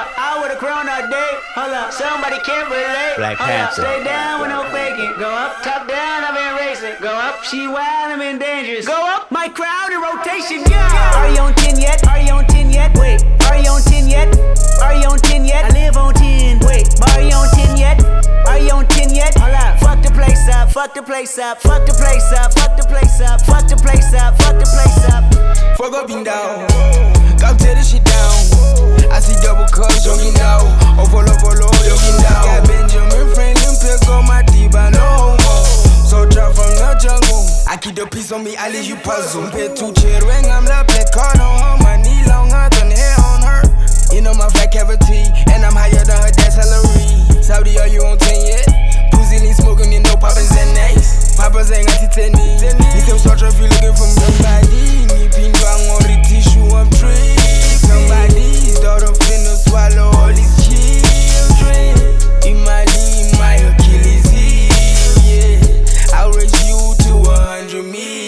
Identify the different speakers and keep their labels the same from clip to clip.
Speaker 1: I would've grown all day. Hold up, somebody can't relate.
Speaker 2: Black
Speaker 1: Hold up,
Speaker 2: Panther.
Speaker 1: stay down with no faking. Go up, top down, I've been racing. Go up, she wild, I'm in dangerous. Go up, my crowd in rotation, yeah. Are you on 10 yet? Are you on 10 yet? Wait, are you on 10 yet? Are you on 10 yet? I live on 10. Wait, are you on 10 yet? Are you on 10 yet? Hold up, fuck the place up, fuck the place up, fuck the place up, fuck the place up, fuck the place up, fuck the place up.
Speaker 3: Fuck up and down, come tear this shit down. I see double cups, jogging down. Oh, follow, jogging down. Got Benjamin Franklin, pick on my deep, I no homo. So drop from the jungle. I keep the peace on me, I leave you puzzle. Pay 2 chair ring, I'm the black card on her. My knee longer than hair on her. You know my fat cavity, and I'm higher than her dad's salary. Saudi, are you on 10 yet? Pussy lean smoking, you know Papa's and next. Papa's ain't got titani. You can start if you looking for somebody. Me pin bang on the tissue, I'm trick. Somebody's daughter finna swallow all these children. In my Achilles heel, yeah. I'll raise you to 100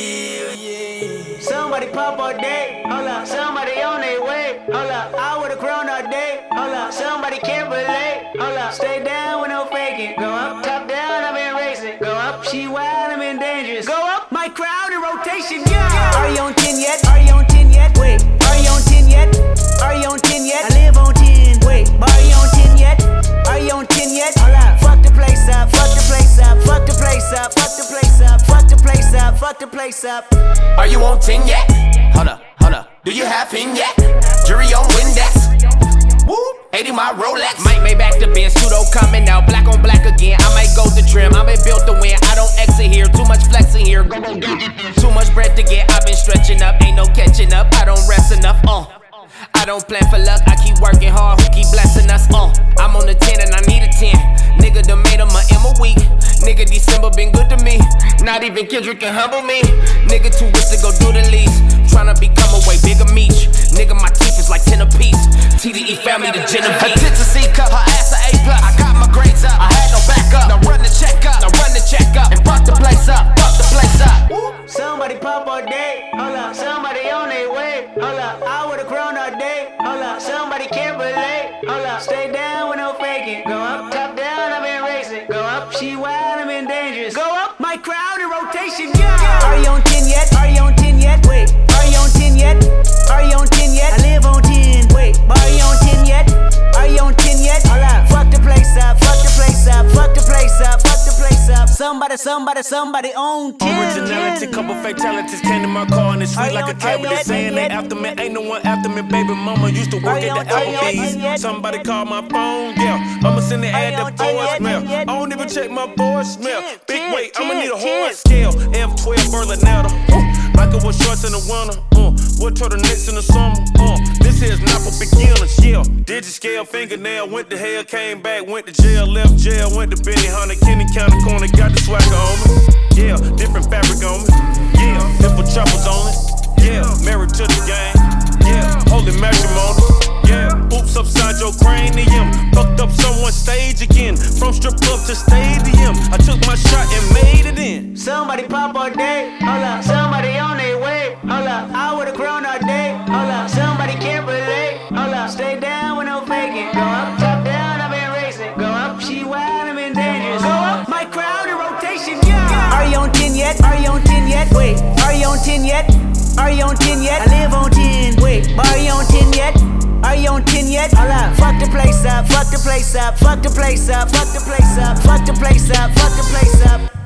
Speaker 3: million.
Speaker 1: Somebody pop all day, hold up. Somebody on their way, hold up. I would've grown all day, hold up. Somebody can't relate, hold up. Stay down with no faking. Go up, top down, I've been racing. Go up, she wild, I'm in dangerous. Go up, my crowd in rotation, yeah. Are you on 10 yet? Are you on 10 yet? Wait, are you on 10 yet? Are you on 10 yet? I live on 10. Wait, are you on 10 yet? Are you on 10 yet? Hold up, fuck the place up, fuck the place up, fuck the place up, fuck the place up, fuck the place up, fuck the place up.
Speaker 4: Are you on 10 yet? Hold up. Do you have him yet? Jury on Windex. Woo, 80 my Rolex. Might make back the Benz, pseudo coming out. Black on black again. I might go to trim. I been built to win. I don't exit here. Too much flexing here. Too much bread to get. I've been stretching up. Ain't no catching up. I don't rest enough. I don't plan for luck. I keep working hard. Who keep blessing us? I'm on the 10 and I need a 10. Nigga done made him a M a week. Nigga December been good to me. Not even Kendrick can humble me. Nigga too rich to go do the least. Tryna become a way bigger meat. Nigga, my teeth is like 10 apiece. TDE family to Genevieve. Her tits a C cup, her ass a A plus. I got my grades up, I had no backup. Now run the check up, and fuck the place up, fuck the place up.
Speaker 1: Somebody pop all day, hold up. Somebody on their way, hold up. I would've grown all day, hold up. Somebody can't relate, hold up. Stay down with no faking. Go up, top down, I've been racing. Go up, she wild, I'm in dangerous. Go up, my crowd in rotation, yeah. Are you on 10 yet? Are you on 10 yet? Wait, are you on 10 yet? Are you on 10 yet? I live on 10. Wait, are you on 10 yet? Are you on 10 yet? Hold up, fuck the place up, fuck the place up, fuck the place up, fuck the place up. Somebody on 10.
Speaker 5: Originality, couple fatalities came to my car and it's sweet like a cat. They saying they after me, ain't no one after me. Baby mama used to work at the Applebee's. Somebody called my phone, yeah. I'ma send the ad to voicemail. I don't even check my voicemail. Big weight, I'ma need a horse scale. F12 Berlinetta. Like it was shorts in the winter. What turtlenecks in the summer? This here's not for beginners, yeah. Digit scale, fingernail, went to hell, came back, went to jail, left jail, went to Benny Hunter, Kenny County Corner, got the swagger on me. Yeah, different fabric on me. Yeah, nipple choppers on it. Yeah, married to the game. Yeah, holy matrimony. Yeah, oops upside your cranium. Fucked up someone's stage again. From strip club to stadium. I took my shot and made it in.
Speaker 1: Somebody pop all day, hold up. Somebody on their way, hold up. I would've grown all day, hold up. Somebody can't relate, hold up. Stay down with no faking. Go up, top down, I've been racing. Go up, she wild, I'm in dangerous. Go up, my crowd in rotation, yeah. Are you on 10 yet? Are you on 10 yet? Wait, are you on 10 yet? Are you on 10 yet? I live on 10. Wait, are you on 10 yet? Are you on 10 yet? Hold up, fuck the place up, fuck the place up, fuck the place up, fuck the place up, fuck the place up, fuck the place up.